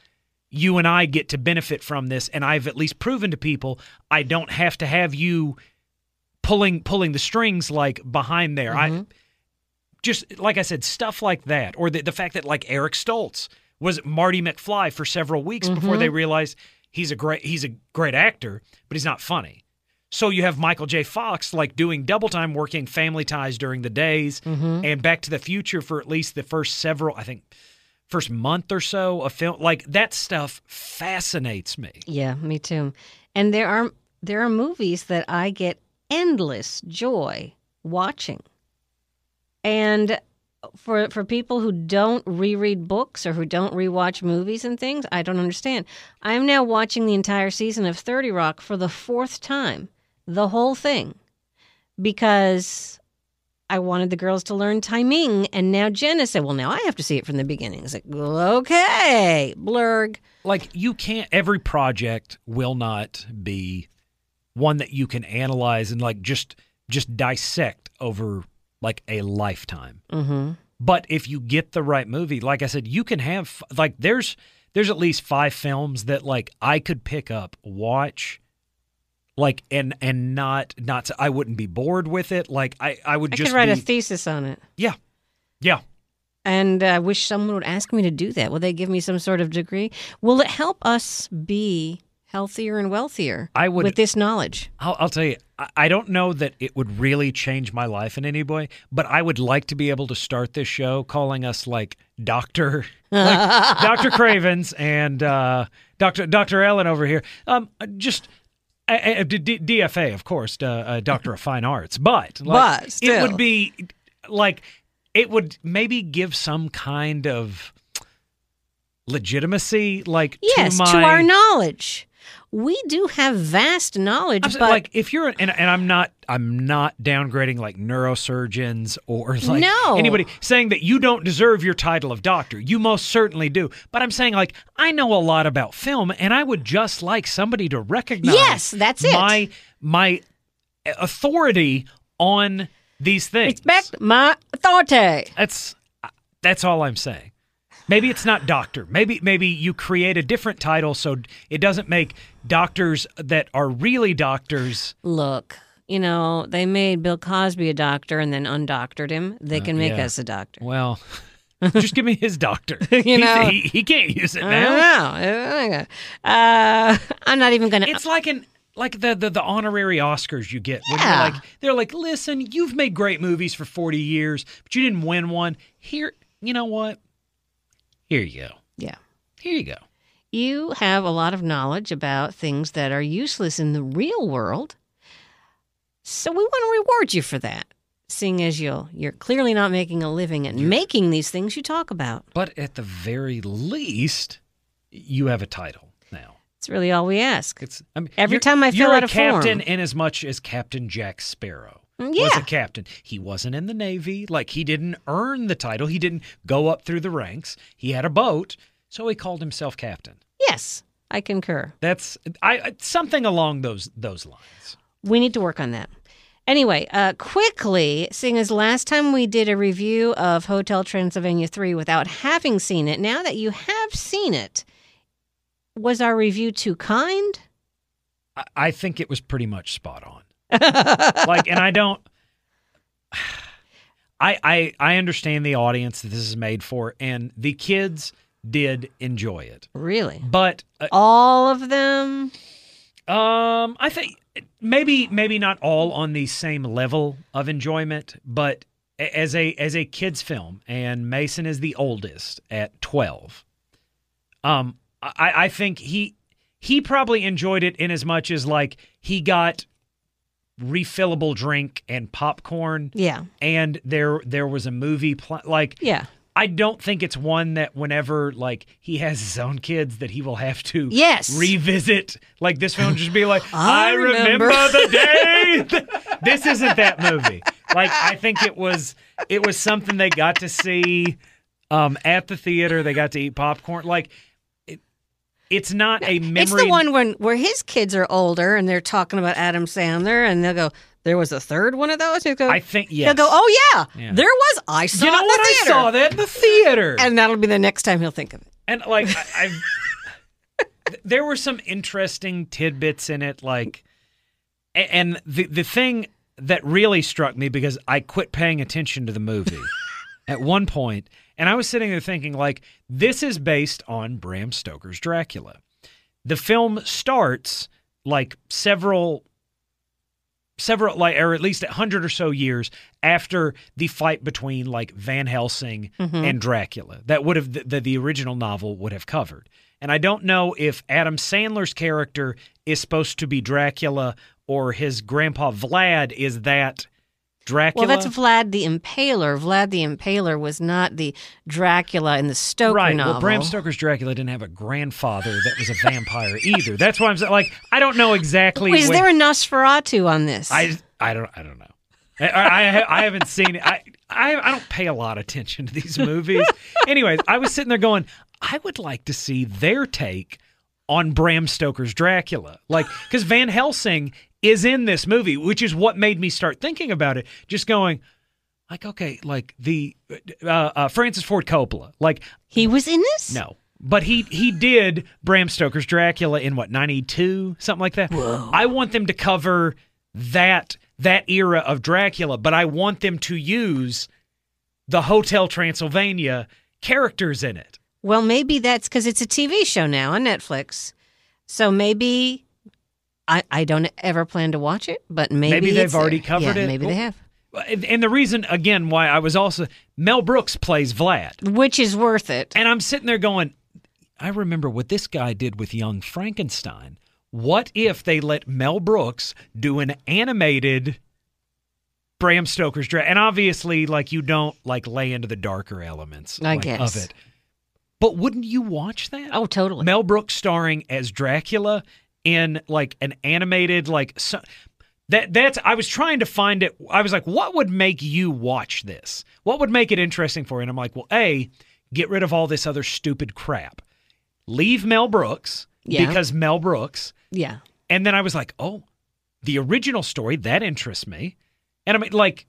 you and I get to benefit from this, and I've at least proven to people I don't have to have you pulling pulling the strings like behind there. Mm-hmm. I just like I said, stuff like that, or the the fact that like Eric Stoltz was Marty McFly for several weeks mm-hmm. before they realized he's a great he's a great actor, but he's not funny. So you have Michael J. Fox like doing double time, working Family Ties during the days, mm-hmm. and Back to the Future for at least the first several, I think, first month or so of film. Like that stuff fascinates me. Yeah, me too. And there are there are movies that I get endless joy watching. And for for people who don't reread books or who don't rewatch movies and things, I don't understand. I'm now watching the entire season of thirty Rock for the fourth time, the whole thing, because I wanted the girls to learn timing, and now Jenna said, well, now I have to see it from the beginning. It's like, well, okay, blurg. Like, you can't, every project will not be one that you can analyze and, like, just just dissect over, like, a lifetime. Mm-hmm. But if you get the right movie, like I said, you can have, like, there's there's at least five films that, like, I could pick up, watch, like, and and not, not I wouldn't be bored with it. Like, I, I would I just could write be, a thesis on it. Yeah. Yeah. And I uh, wish someone would ask me to do that. Will they give me some sort of degree? Will it help us be healthier and wealthier I would, with this knowledge? I'll, I'll tell you, I, I don't know that it would really change my life in any way, but I would like to be able to start this show calling us, like, Doctor like Doctor Cravens and uh, Doctor Doctor Ellen over here. Um, just... Uh, D- D F A, of course, uh, uh, Doctor of Fine Arts, but, like, but still. It would be, like, it would maybe give some kind of legitimacy, like, yes, to my... to our knowledge. We do have vast knowledge, I'm, but... Like, if you're, and, and I'm not, I'm not downgrading, like, neurosurgeons or, like, no. anybody saying that you don't deserve your title of doctor. You most certainly do. But I'm saying, like, I know a lot about film, and I would just like somebody to recognize yes, that's it. my my authority on these things. Respect my authority. That's that's all I'm saying. Maybe it's not doctor. Maybe maybe you create a different title so it doesn't make doctors that are really doctors. Look, you know, they made Bill Cosby a doctor and then undoctored him. They can uh, make yeah. us a doctor. Well, just give me his doctor. you know, he, he, he can't use it now. I don't know. Uh, I'm not even going to. It's like an like the, the the honorary Oscars you get. When yeah. you're like, they're like, listen, you've made great movies for forty years, but you didn't win one. Here, you know what? Here you go. Yeah. Here you go. You have a lot of knowledge about things that are useless in the real world. So we want to reward you for that, seeing as you'll, you're clearly not making a living at you're, making these things you talk about. But at the very least, you have a title now. It's really all we ask. It's I mean, Every time I fill out a form. You're a captain in as much as Captain Jack Sparrow. Yeah. Was a captain. He wasn't in the Navy. Like, he didn't earn the title. He didn't go up through the ranks. He had a boat, so he called himself captain. Yes, I concur. That's I something along those those lines. We need to work on that. Anyway, uh, quickly, seeing as last time we did a review of Hotel Transylvania three without having seen it, now that you have seen it, was our review too kind? I, I think it was pretty much spot on. like, and I don't. I, I I understand the audience that this is made for, and the kids did enjoy it. Really, but uh, all of them. Um, I think maybe maybe not all on the same level of enjoyment, but as a as a kids film, and Mason is the oldest at twelve. Um, I I think he he probably enjoyed it in as much as, like, he got refillable drink and popcorn. Yeah. And there there was a movie pl- like yeah. I don't think it's one that whenever, like, he has his own kids that he will have to yes. revisit. Like, this film just be like, I, I remember. remember the day. This isn't that movie. Like, I think it was it was something they got to see um, at the theater. They got to eat popcorn. Like, it's not a memory. It's the one when where his kids are older and they're talking about Adam Sandler, and they'll go, "There was a third one of those." He'll go, I think yes. He'll go, "Oh yeah, yeah. there was. I saw you know it in what? the theater. I saw that in the theater." And that'll be the next time he'll think of it. And, like, I, I've there were some interesting tidbits in it, like, and the the thing that really struck me, because I quit paying attention to the movie at one point, and I was sitting there thinking, like, this is based on Bram Stoker's Dracula. The film starts like several, several, like, or at least a hundred or so years after the fight between like Van Helsing mm-hmm. and Dracula. That would have the, the original novel would have covered. And I don't know if Adam Sandler's character is supposed to be Dracula or his grandpa Vlad is that Dracula. Well, that's Vlad the Impaler. Vlad the Impaler was not the Dracula in the Stoker right. novel. Well, Bram Stoker's Dracula didn't have a grandfather that was a vampire either. That's why I'm saying, like, I don't know exactly. Wait, is when, there a Nosferatu on this? I, I don't I don't know. I, I I haven't seen it. I, I I don't pay a lot of attention to these movies. Anyways, I was sitting there going, I would like to see their take on Bram Stoker's Dracula. Like, because Van Helsing is in this movie, which is what made me start thinking about it. Just going, like, okay, like the uh, uh, Francis Ford Coppola, like he was in this. No, but he he did Bram Stoker's Dracula in what ninety-two, something like that. Whoa. I want them to cover that that era of Dracula, but I want them to use the Hotel Transylvania characters in it. Well, maybe that's because it's a T V show now on Netflix. So maybe I, I don't ever plan to watch it, but maybe maybe they've it's already there. covered yeah, it. Maybe well, they have. And the reason, again, why I was also Mel Brooks plays Vlad, which is worth it. And I'm sitting there going, I remember what this guy did with Young Frankenstein. What if they let Mel Brooks do an animated Bram Stoker's Dracula? And obviously, like, you don't like lay into the darker elements I like, guess. of it. But wouldn't you watch that? Oh, totally. Mel Brooks starring as Dracula in like an animated, like so, that. That's. I was trying to find it. I was like, what would make you watch this? What would make it interesting for you? And I'm like, well, A, get rid of all this other stupid crap. Leave Mel Brooks yeah. because Mel Brooks. Yeah. And then I was like, oh, the original story that interests me. And I mean, like,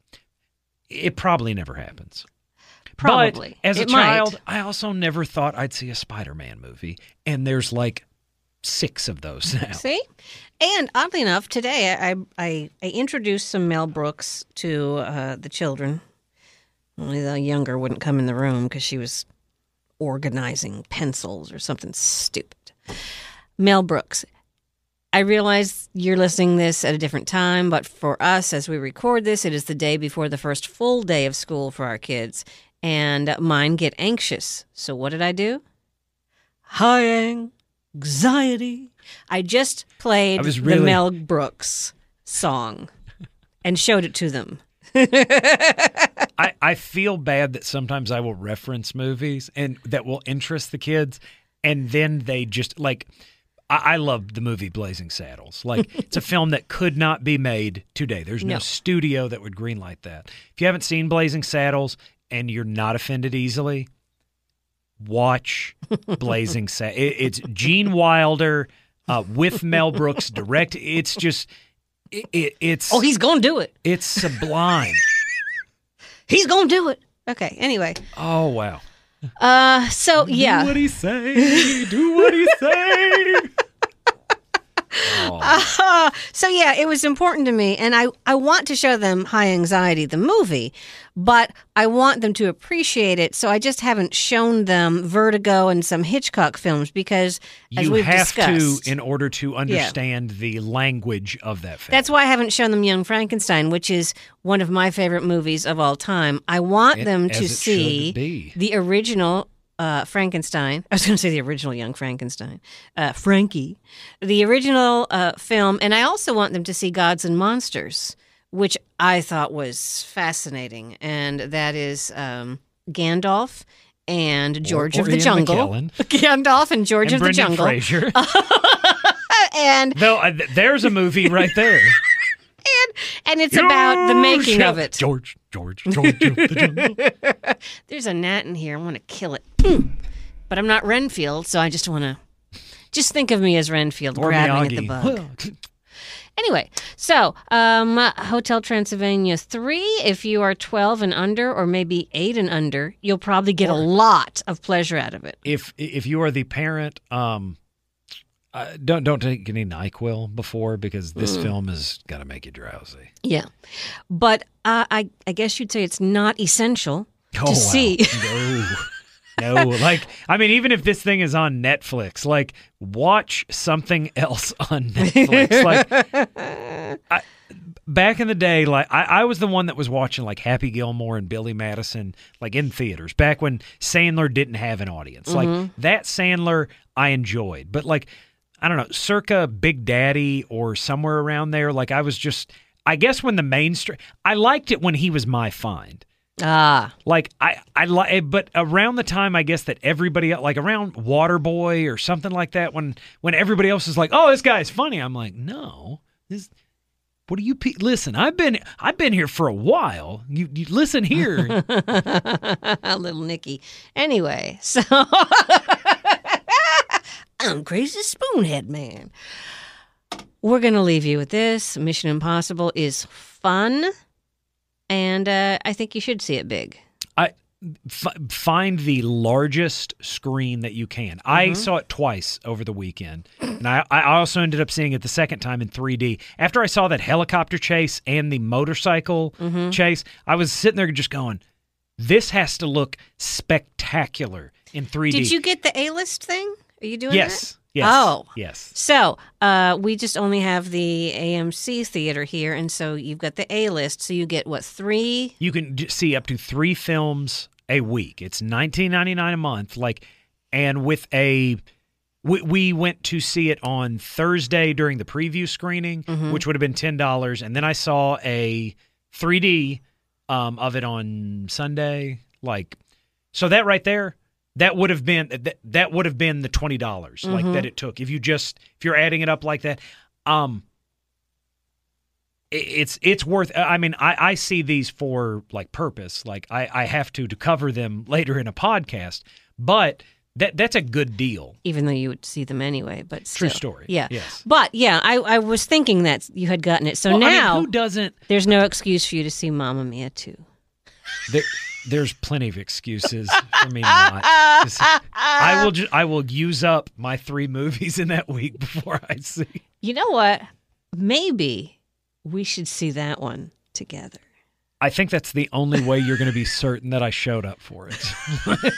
it probably never happens. Probably. But as a it child, might. I also never thought I'd see a Spider-Man movie. And there's like six of those now. See? And oddly enough, today I I, I introduced some Mel Brooks to uh, the children. Only the younger wouldn't come in the room because she was organizing pencils or something stupid. Mel Brooks. I realize you're listening this at a different time, but for us, as we record this, it is the day before the first full day of school for our kids. And mine get anxious. So what did I do? High anxiety. I just played I was really... the Mel Brooks song and showed it to them. I, I feel bad that sometimes I will reference movies and that will interest the kids, and then they just, like, I, I love the movie Blazing Saddles. Like, it's a film that could not be made today. There's no, No. studio that would greenlight that. If you haven't seen Blazing Saddles and you're not offended easily, watch Blazing Saddles. It, it's Gene Wilder uh, with Mel Brooks direct. It's just, it, it, it's... Oh, he's going to do it. It's sublime. He's going to do it. Okay, anyway. Oh, wow. Uh, so, yeah. Do what he say. Do what he say. Oh. Uh, so, yeah, it was important to me. And I, I want to show them High Anxiety, the movie, but I want them to appreciate it. So I just haven't shown them Vertigo and some Hitchcock films because, as you we've have discussed, to in order to understand yeah. the language of that film. That's why I haven't shown them Young Frankenstein, which is one of my favorite movies of all time. I want it, them as to it see should be. the original uh, Frankenstein. I was going to say the original Young Frankenstein. Uh, Frankie. The original uh, film. And I also want them to see Gods and Monsters, which I thought was fascinating. And that is um, Gandalf and George or, or of the Ian Jungle. McKellen. Gandalf and George and of Brendan the Jungle. Fraser. and no, uh, th- there's a movie right there. and and it's about the making of it. George, George, George of the Jungle. There's a gnat in here. I want to kill it. Mm. But I'm not Renfield, so I just want to just think of me as Renfield Or grabbing Miyagi. at the bug. Anyway, so um, Hotel Transylvania three, if you are twelve and under, or maybe eight and under, you'll probably get Or, a lot of pleasure out of it. If if you are the parent um, Uh, don't don't take any NyQuil before because this Mm. film is gonna make you drowsy. Yeah. But uh, I, I guess you'd say it's not essential Oh, to wow. see. No, no. Like, I mean, even if this thing is on Netflix, like, watch something else on Netflix. Like, I, back in the day, like, I, I was the one that was watching, like, Happy Gilmore and Billy Madison, like, in theaters, back when Sandler didn't have an audience. Mm-hmm. Like, that Sandler I enjoyed. But, like, I don't know, circa Big Daddy or somewhere around there, like, I was just, I guess when the mainstream, I liked it when he was my find. Ah. Like I, I like, but around the time I guess that everybody else, like around Waterboy or something like that, when when everybody else is like, "Oh, this guy's funny," I'm like, "No, this. What do you pe- listen? I've been I've been here for a while. You, you listen here." Little Nicky. Anyway, so I'm Crazy Spoonhead Man. We're gonna leave you with this. Mission Impossible is fun. And uh, I think you should see it big. I f- find the largest screen that you can. Mm-hmm. I saw it twice over the weekend, and I, I also ended up seeing it the second time in three D. After I saw that helicopter chase and the motorcycle mm-hmm. chase, I was sitting there just going, "This has to look spectacular in three D." Did you get the A-list thing? Are you doing yes. that? Yes. Oh. Yes. So uh, we just only have the A M C theater here, and so you've got the A-list. So you get, what, three? You can d- see up to three films a week. It's nineteen ninety-nine a month. Like, and with a, we, we went to see it on Thursday during the preview screening, mm-hmm. which would have been ten dollars, and then I saw a three D um, of it on Sunday. Like, so that right there. That would have been that, that would have been the twenty dollars mm-hmm. like that it took if you just if you're adding it up like that. Um, it, it's it's worth. I mean, I, I see these for like purpose. Like I, I have to to cover them later in a podcast, but that that's a good deal. Even though you would see them anyway, but still. True story. Yeah. Yes. But yeah, I, I was thinking that you had gotten it. So well, now I mean, who doesn't? There's no excuse for you to see Mamma Mia too. There, there's plenty of excuses for me not. I will just I will use up my three movies in that week before I see. You know what? Maybe we should see that one together. I think that's the only way you're going to be certain that I showed up for it.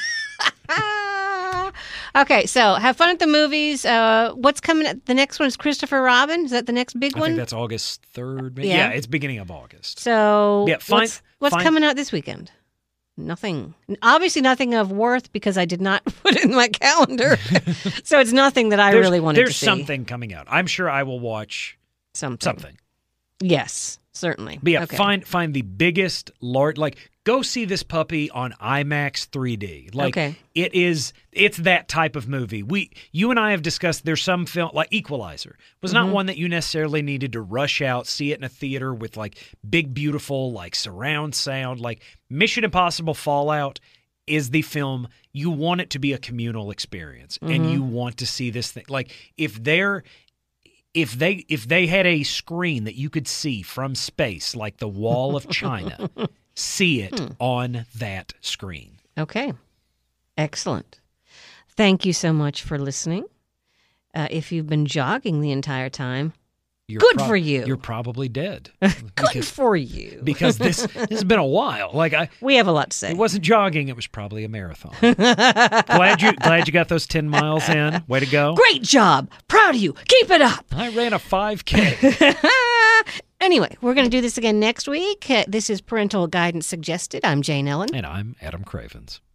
Okay, so have fun at the movies. Uh, what's coming? Up? The next one is Christopher Robin. Is that the next big I one? think that's August third. Yeah. yeah, it's beginning of August. So yeah, fine, what's, what's fine. coming out this weekend? Nothing. Obviously nothing of worth because I did not put it in my calendar. So it's nothing that I there's, really wanted to see. There's something coming out. I'm sure I will watch something. Something. Yes, certainly. But yeah, okay. find find the biggest, large, like, go see this puppy on IMAX three D. Like, okay. it is, it's that type of movie. We, you and I have discussed, there's some film, like Equalizer, was not mm-hmm. one that you necessarily needed to rush out, see it in a theater with, like, big, beautiful, like, surround sound. Like, Mission Impossible Fallout is the film, you want it to be a communal experience, mm-hmm. and you want to see this thing. Like, if they're, If they if they had a screen that you could see from space, like the Wall of China, see it hmm. on that screen. Okay. Excellent. Thank you so much for listening. Uh, if you've been jogging the entire time, You're good prob- for you. You're probably dead. Good because, for you. Because this, this has been a while. Like I, we have a lot to say. It wasn't jogging. It was probably a marathon. glad you glad you got those ten miles in. Way to go. Great job. Proud of you. Keep it up. I ran a five K. Anyway, we're going to do this again next week. Uh, this is Parental Guidance Suggested. I'm Jane Ellen. And I'm Adam Cravens.